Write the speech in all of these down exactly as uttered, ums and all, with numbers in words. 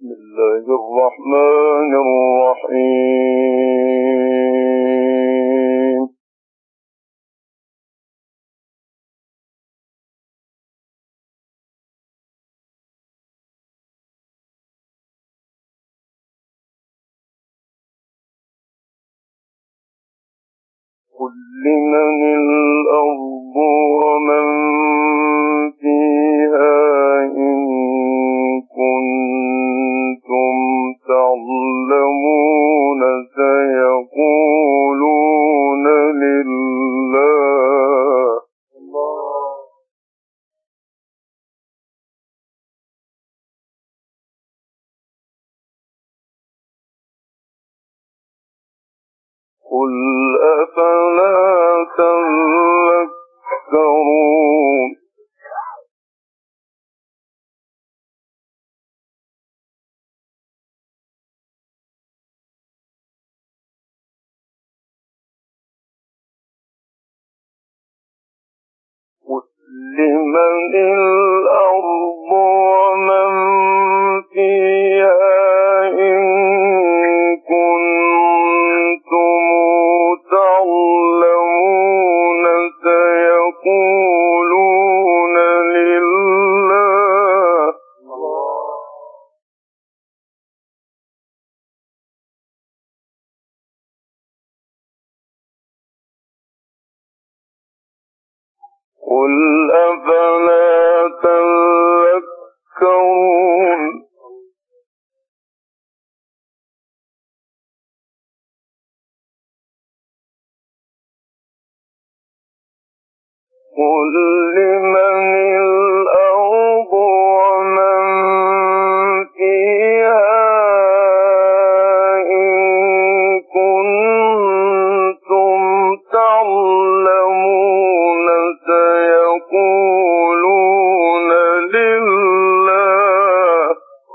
بسم الله الرحمن الرحيم. قل لمن الأرض ومن فيها إن كنتم تعلمون سيقولون لله. قل أفلا تذكرون. قل لمن الأرض ومن فيها إن كنتم تعلمون سيقولون لله. قل أفلا تذكرون. قل لمن الأرض ومن فيها إن كنتم تعلمون سيقولون لله.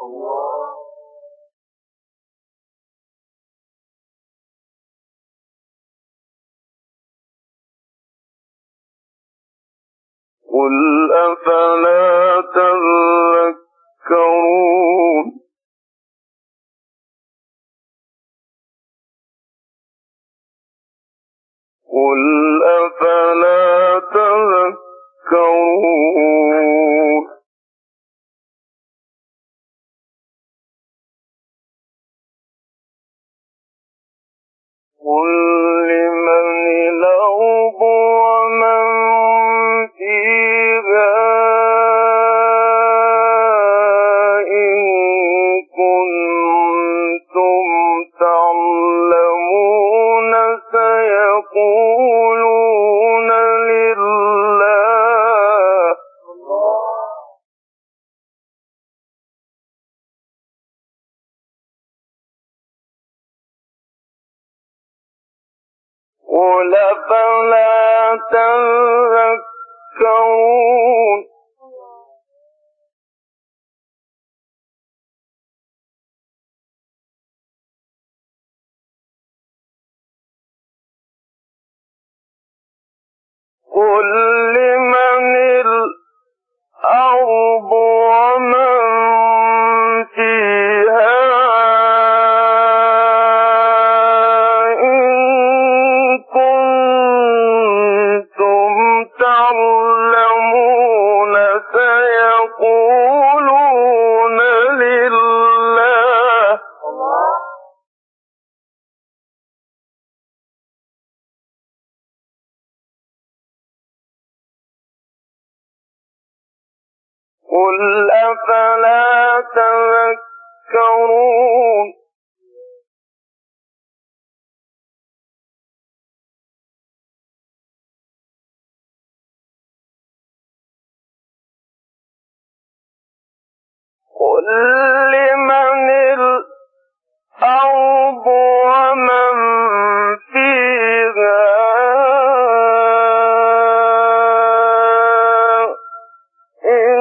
قل أفلا تذكرون. قل أفلا تذكرون. قل لمن الأرض ومن فيها إن كنتم تعلمون سيقولون لله. قل أفلا تذكرون. قل لمن الأرض ومن فيها إن كنتم تعلمون سيقولون لله. قل أفلا تذكرون. قل لمن الأرض ومن فيها إن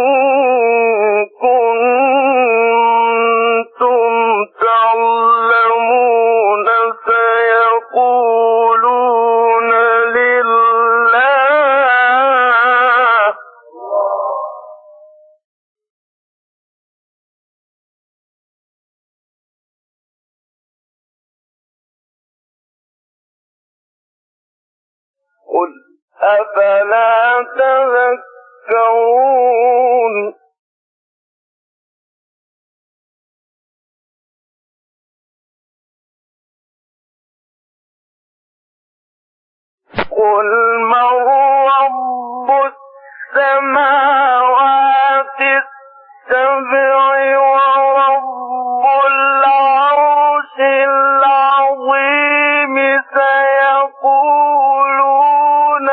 كنتم تعلمون سيقولون لله. أفلا تذكرون قل من رب السماوات السبع ورب العرش العظيم سيقولون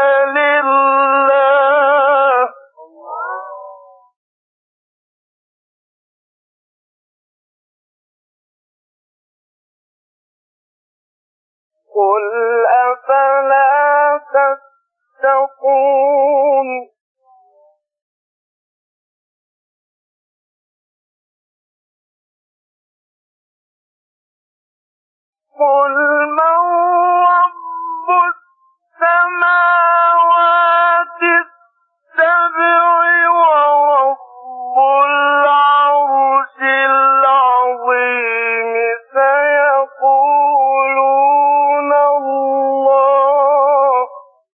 لله قل أفلا تتقون قل من رب السماوات السبع ورب العرش العظيم سيقولون الله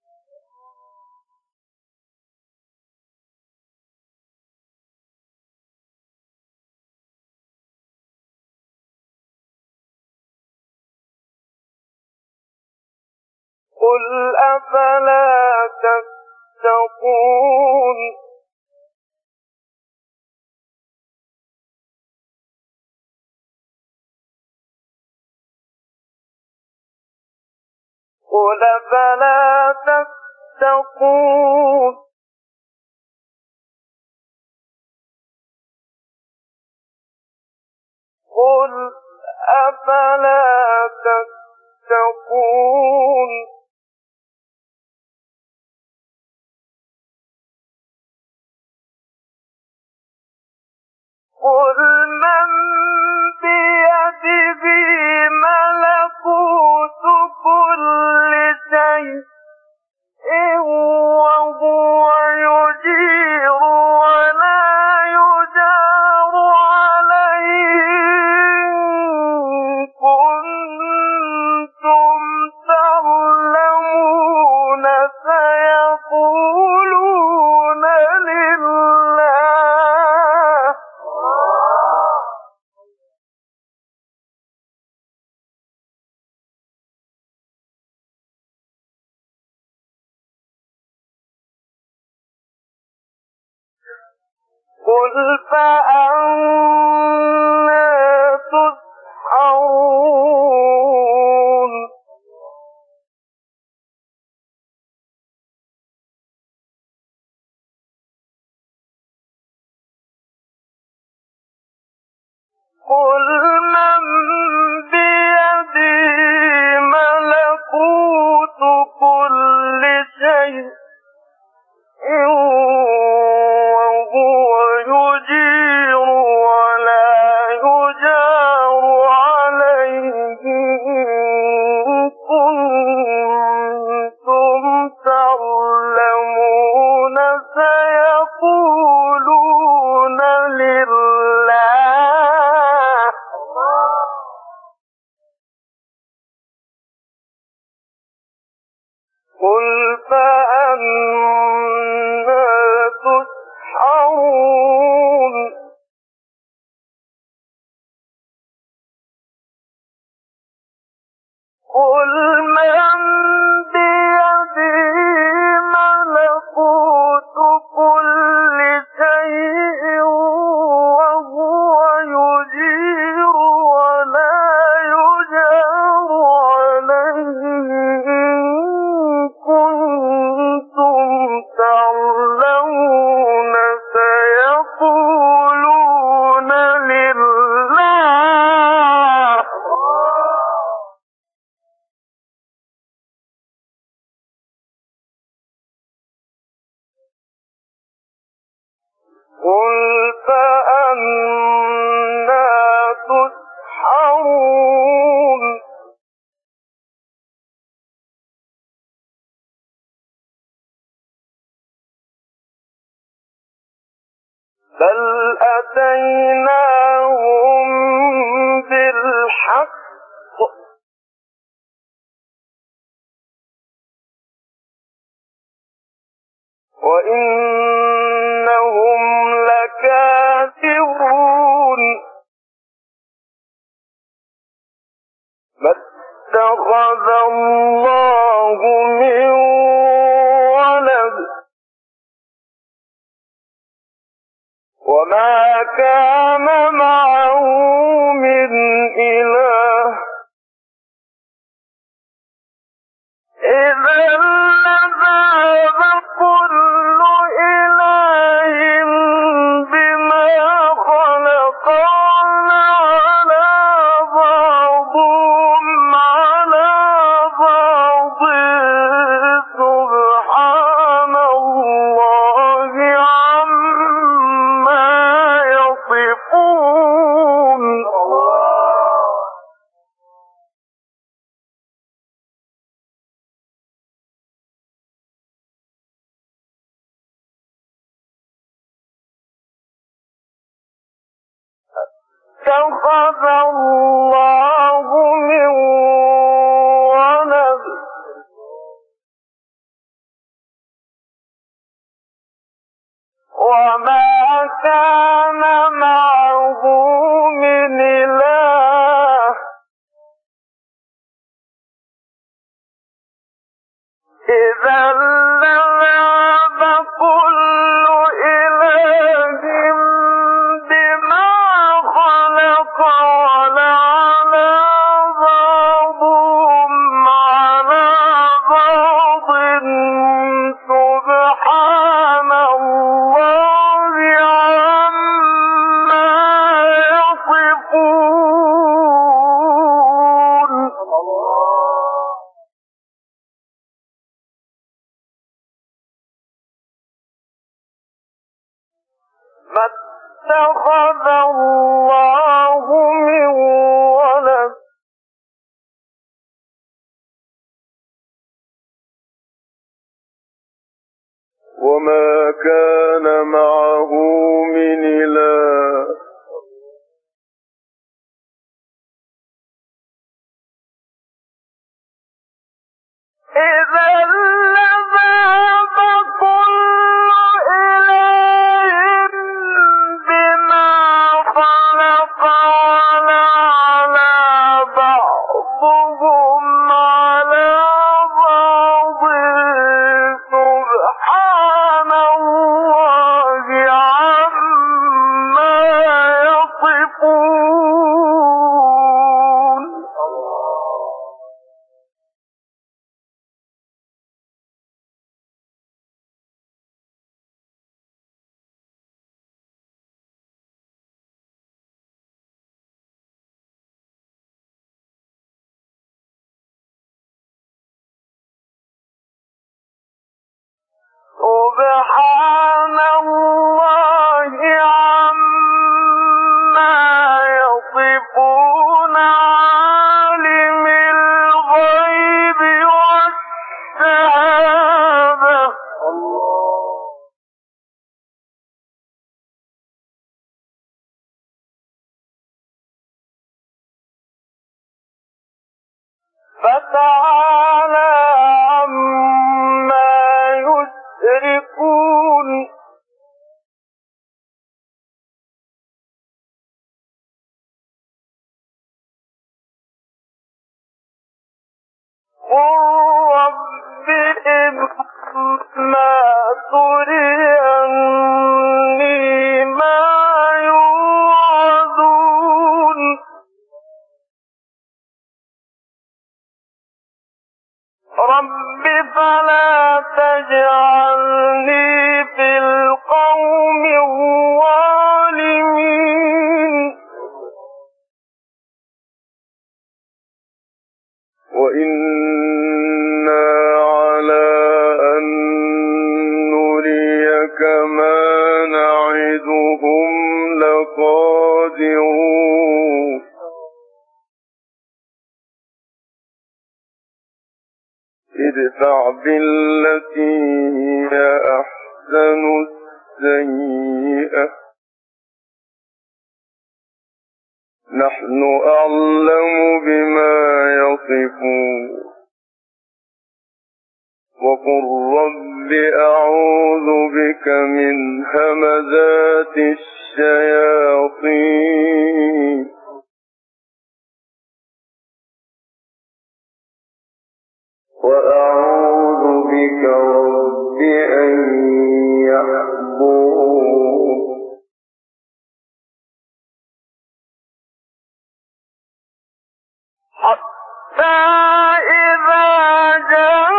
قل أفلا تتقون قل أفلا تتقون قل أفلا تتقون قل من بيده ملكوت كل شيء وهو يجير ولا يجار عليه إن كنتم تعلمون سيقولون لله قل فأنا تسحرون قل من بيده ملكوت كل شيء وهو يجير ولا يجار عليه إن كنتم تعلمون سيقولون لله قل فأنا تسحرون قل من بيده ملكوت كل شيء وهو يجير ولا يجار عليه إن كنتم تعلمون سيقولون لله قل فأنا تسحرون بل أتيناهم بالحق وإنهم لكاذبون ما اتخذ الله من ولد وما كان معه من إله إذا لذهب كل إله بما خلق على بعضهم على بعض سبحان الله عما يصفون اتخذ الله من ولد وما كان معه من إله إذا لذهب كل إله بما خلق على بعضهم على بعض سبحان الله عما يصفون ما اتخذ الله من ولد وما كان معه من إله إذا لذهب كل إله بما خلق على بعضهم على بعض سبحان الله عما يصفون سبحان الله عما يصفون عالم الغيب والشهادة فتعالى عما يشركون قل رب إما تريني ما يوعدون رب فلا تجعلني في القوم الظالمين وإنا على أن نريك ما نعدهم لقادرون ادفع بالتي هي أحسن السيئة نحن أعلم بما يصفون وقل رب أعوذ بك من همزات الشياطين وأعوذ بك رب أن يحضرون حتى إذا جاء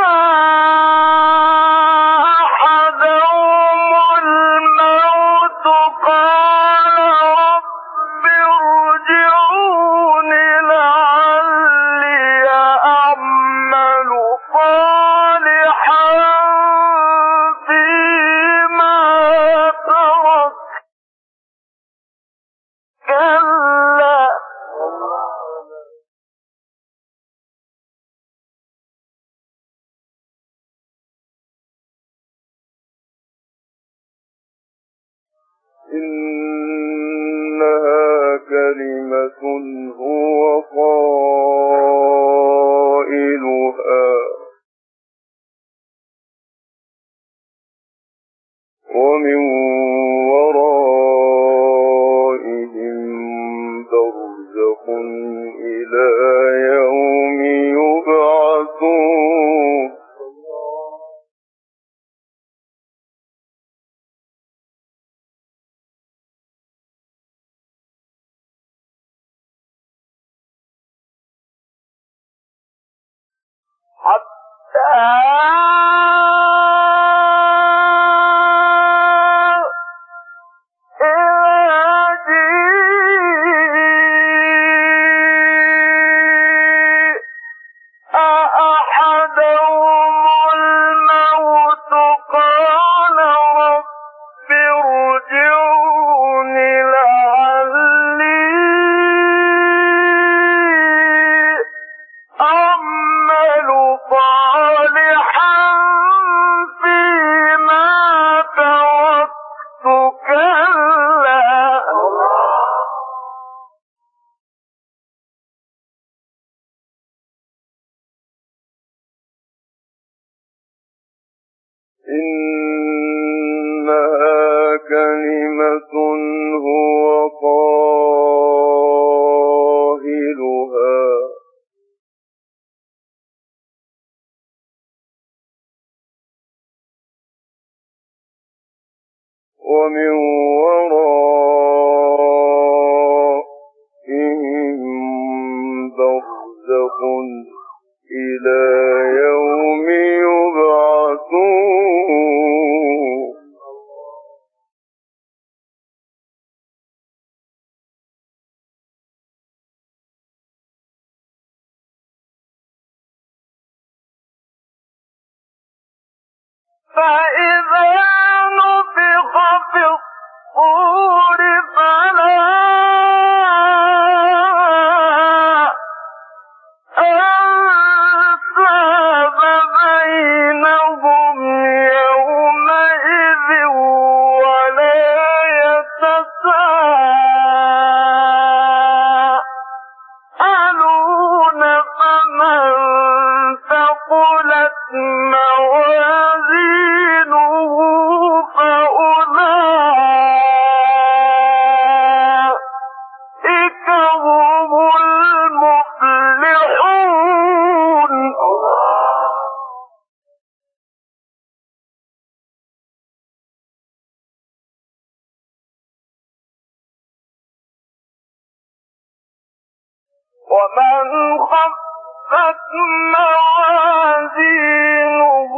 إنها كلمة هو قائلها ومن ورائهم برزخ إلى يوم يبعثون حتى إنها كلمة هو قائلها ومن ورائهم برزخ إلى يوم يبعثون فإذا نفخ في الصور فلا أنساب بينهم يومئذ ولا يتساءلون فمن ثقلت موازينه فأولئك هم المفلحون ومن خفت موازينه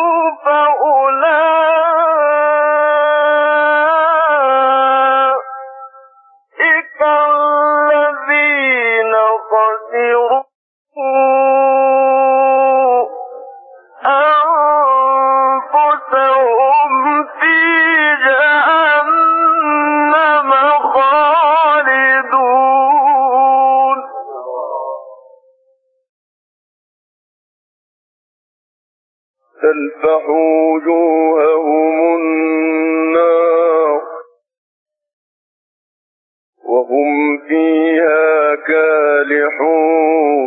فأولئك الذين خسروا أنفسهم في جهنم خالدون تلفح وجوههم النار وهم فيها كالحون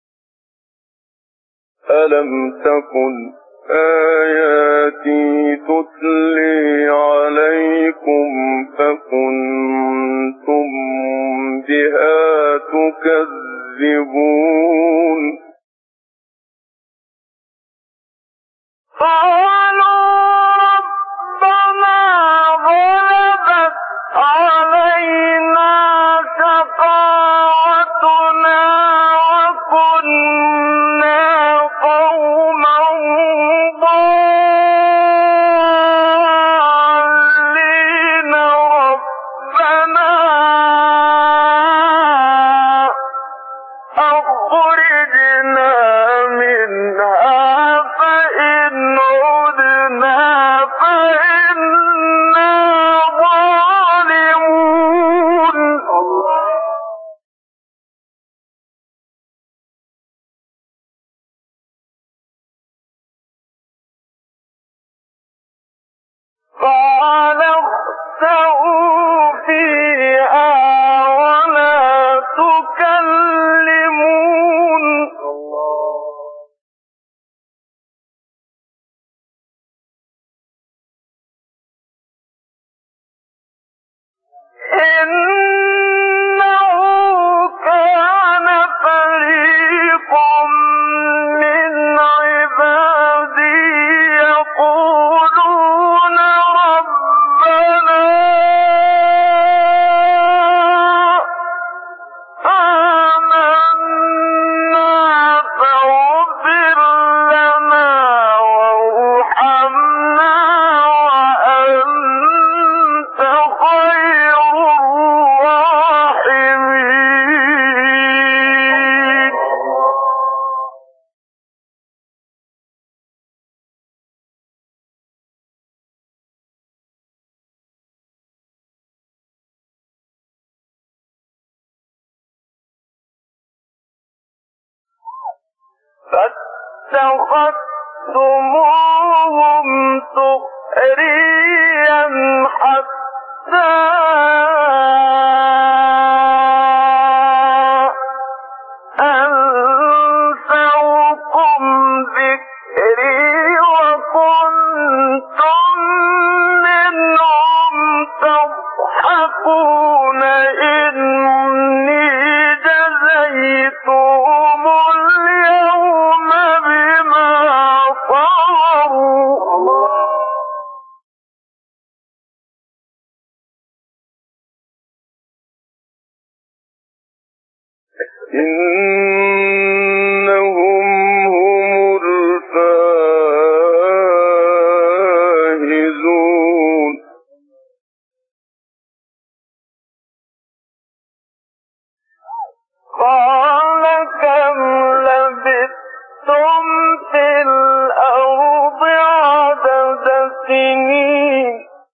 ألم تكن آياتي تتلي عليكم فكنتم بها تكذبون قالوا ربنا غلبت علينا شقاوتنا وكنا قوما ضالين ربنا أخرجنا منها فإن عدنا فإنا ظالمون قال اخسئوا فيها ولا تكلمون إنه كان فريق من عبادي يقولون ربنا آمنا فاغفر لنا وارحمنا وأنت خير الراحمين فاتخذتموهم سخريا حتى أنسوكم ذكري وكنتم منهم تضحكون إني جزيتهم اليوم بما صبروا إنهم هم الفائزون قال كم لبثتم في الأرض عدد سنين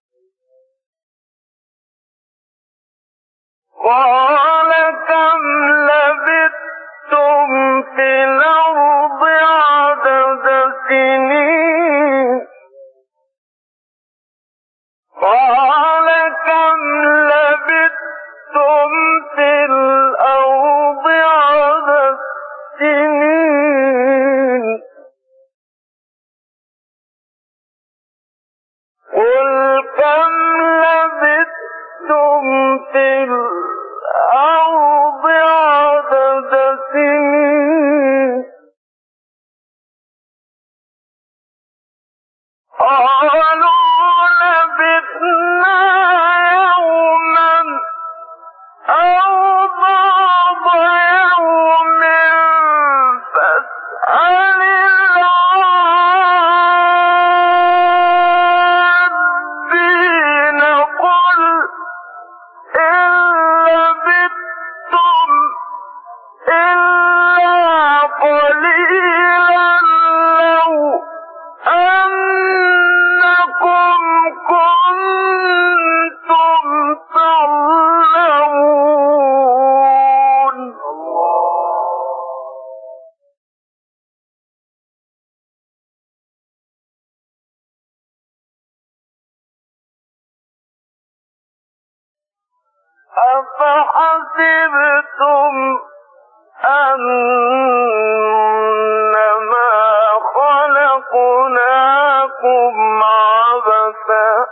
قال كم لبثتم في الأرض عدد سنين قال كم لبثتم في الأرض عدد سنين قل كم لبثتم في الأرض عدد سنين قالوا لبثنا يوما أو بعض يوم فاسأل العادين قل إن لبثتم إلا قليلا لو أنكم كنتم تعلمون أفحسبتم أنما خلقناكم عبثا عبثا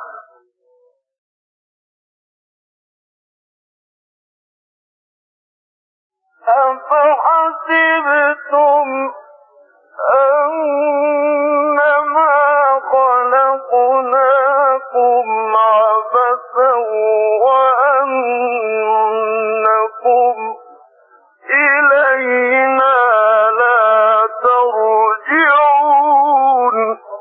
أفحسبتم أنما خلقناكم عبثا وأنكم إلينا لا ترجعون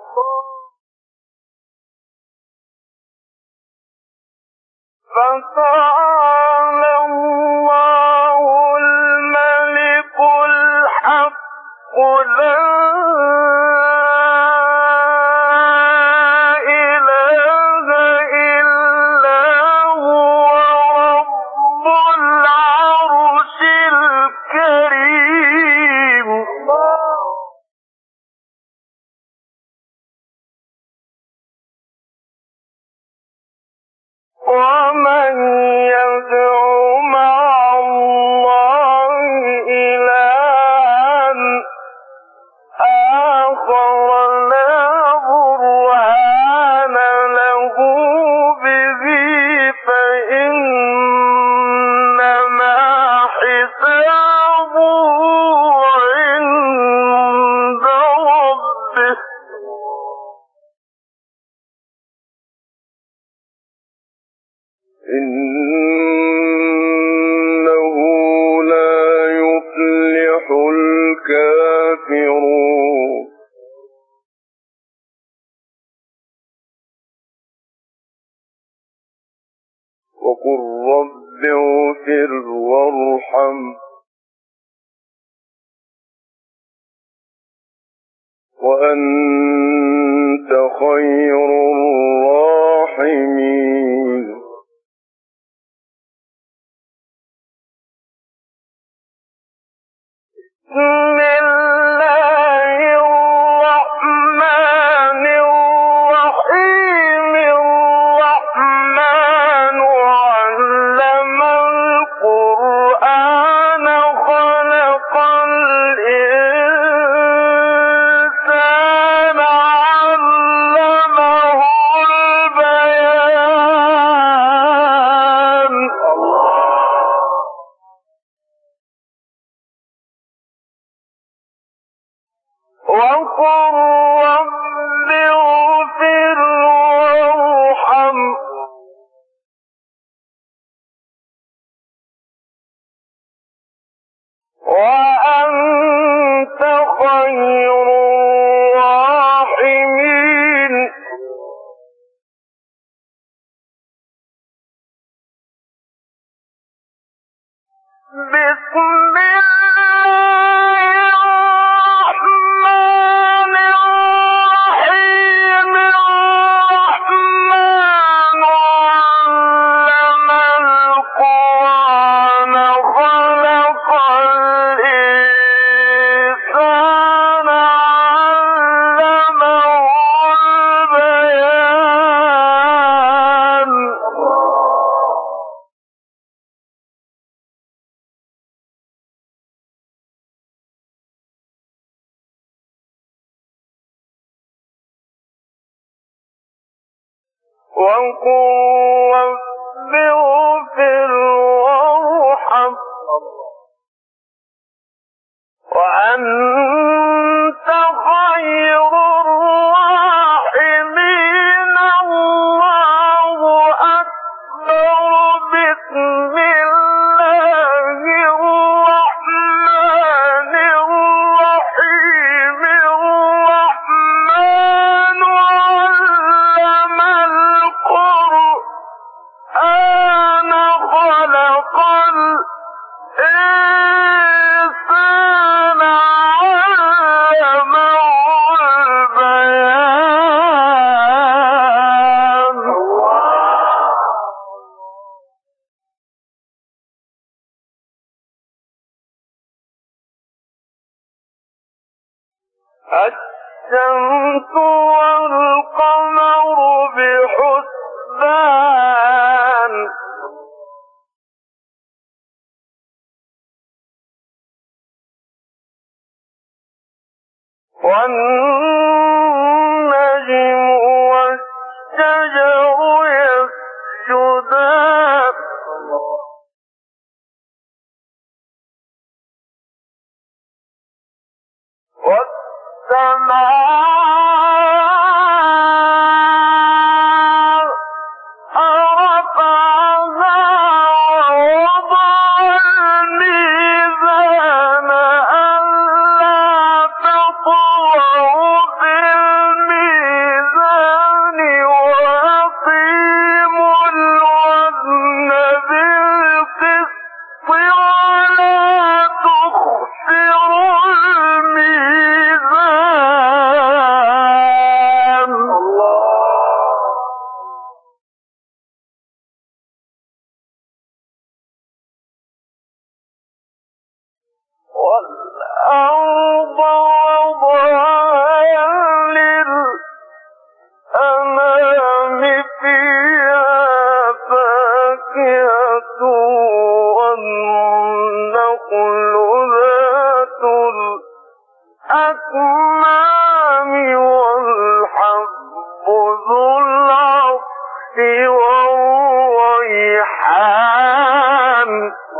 فتعالى الله الملك الحق لا إله إلا هو رب العرش الكريم ومن يدع مع الله إلها آخر لا برهان له به فإنما حسابه عند ربه إنه لا يفلح الكافرون وقل رب اغفر وارحم وأنت خير الراحمين بسم الله الرحمن الرحيم الرحمن علم القرآن خلق الإنسان علمه البيان وقل رب اغفر وارحم وأنت خير الراحمين بسم الله الرحمن الرحيم الرحمن علم القرآن خلق الإنسان علمه البيان وقل رب اغفر وارحم وأنت خير الراحمين الله أكبر بسم الله الرحمن الرحيم الرحمن علم القرآن خلق الإنسان علمه البيان الشمس والقمر بحسبان والنجم والشجر ذو العرش والريحان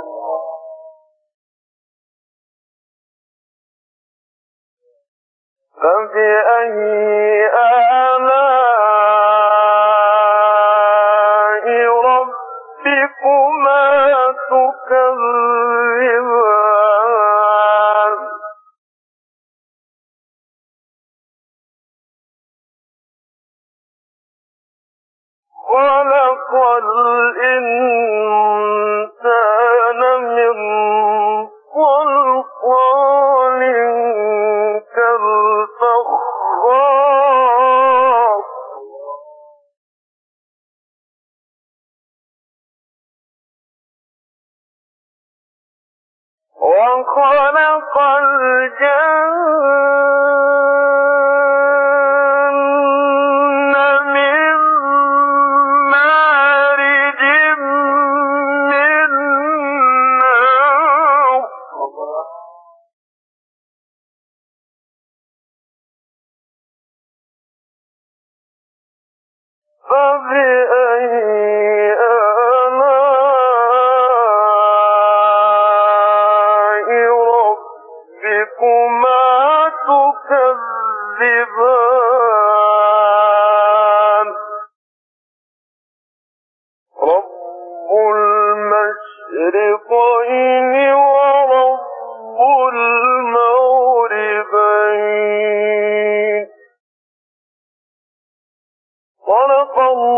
فبأي آلاء ربكما تكذبان خلق الإنسان من صلصال كالفخار وخلق الجن من مارج من نار فبأي آلاء ربكما تكذبان رب المشرقين ورب المغربين صدق الله